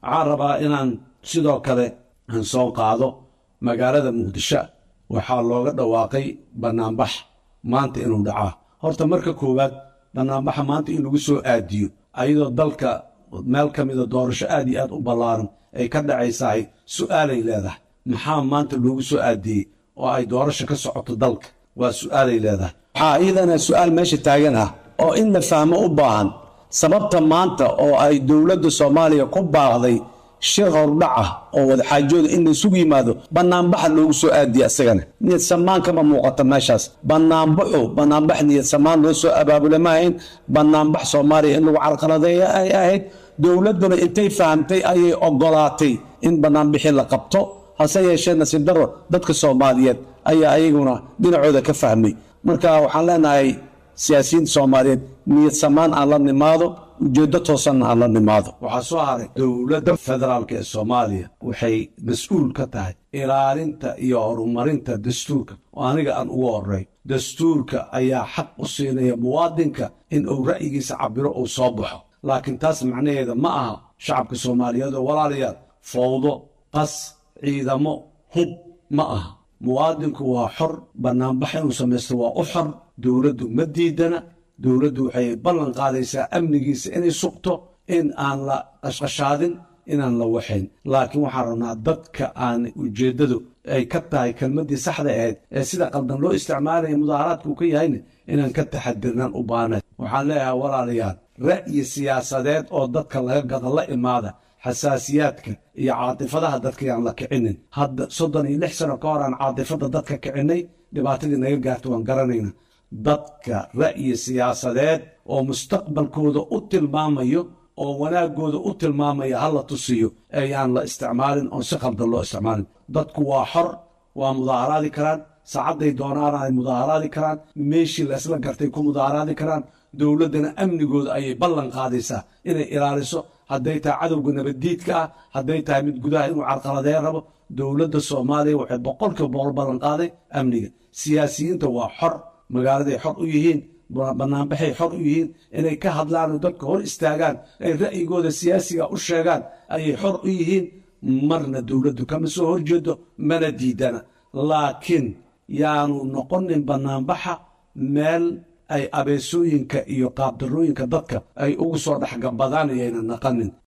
rabaa inaan sidoo kale aan soo qaado magaalada muqdisho waxaa looga dhawaaqay banaanbax maanta inuu dhacaa. horta marka koowaad banaanbaxa maanta in lagu soo aadiyo ayadoo dalka meel ka mida doorasho aad iyo aad u ballaaran ay ka dhacaysahay su'aalay leedahay. maxaa maanta loogu soo aadiyey oo ay doorasho ka socoto dalka? waa su'aalay leedahay. waxaa iyadana su'aal meesha taagan ah oo in la fahmo u baahan sababta maanta oo ay dowladda Soomaaliya ku baaqday shir hordhac ah oo wadaxaajooda in la isugu yimaado banaanbaxa loogu soo aadiyo asagana niyad samaan kama muuqato meeshaas. banaanbax niyad samaan loo soo abaabulamayn banaanbax Soomaaliya in lagu carqaladeeyo ay ahayd. dowladuna intay fahamtay ayay ogolaatay in banaanbixi la qabto, hase yeeshee nasiib darro dadka Soomaaliyeed ayaa ayaguna dhinacooda ka fahmay. marka waxaan leenahay siyaasiyiinta Soomaaliyeed niyad samaan aan la nimaado, ujeeddo toosan aan la nimaado. waxaa soo haray dowladda federaalka ee Soomaaliya waxay mas'uul ka tahay ilaalinta iyo horumarinta dastuurka oo aniga aan ugu horreey. dastuurka ayaa xaq u siinaya muwaadinka in uu ra'yigiisa cabiro uu soo baxo, laakiin taas macnaheeda ma aha shacabka Soomaaliyeed oo walaalayaal fowdo, qas, ciidamo, hub ma aha. muwaadinku waa xor, banaanbax inuu samaysto waa u xor. dowladdu ma diidana. dowladdu waxay ballan qaadaysaa amnigiisa inay sugto, in aan la qashqashaadin, inaan la waxayn. laakiin waxaan rabnaa dadka aan ujeeddadu ay ka tahay kelmaddii saxda ahayd ee sida qaldan loo isticmaalaya mudaaharaadka uu ka yahayna inaan ka taxadirnaan u baahnayn. waxaan leeyahay walaalayaal, ra'yi siyaasadeed oo dadka laga gada la imaada. xasaasiyaadka iyo caatifadaha dadka yaan la kicinin. hadda 36 sano ka hor aan caatifada dadka kicinay, dhibaatadii naga gaarta waan garanayna. dadka ra'yi siyaasadeed oo mustaqbalkooda u tilmaamayo oo wanaagooda u tilmaamaya ha la tusiyo ayaan la isticmaalin oo si qaldan loo isticmaalin. dadku waa xor, waa mudaaharaadi karaan, saacadday doonaan ay mudaaharaadi karaan, meeshii la isla gartay ku mudaaharaadi karaan. dowladdana amnigooda ayay ballan qaadaysaa inay ilaaliso, hadday tahay cadowga nabaddiidka ah, hadday tahay mid gudaha inuu carqaladeyn rabo. dowladda Soomaaliya waxay 100% ballan qaaday amniga. siyaasiyiinta waa xor, magaaladay xor u yihiin, banaanbaxay xor u yihiin inay ka hadlaan oo dadka hor istaagaan, ay ra'yigooda siyaasiga u sheegaan ayay xor u yihiin. marna dowladdu kama soo horjeedo, mana diidana. laakiin yaanu noqonin banaanbaxa meel ay abeesooyinka iyo qaabdarrooyinka dadka ay ugu soo dhexgabadaan ayayna naqanin.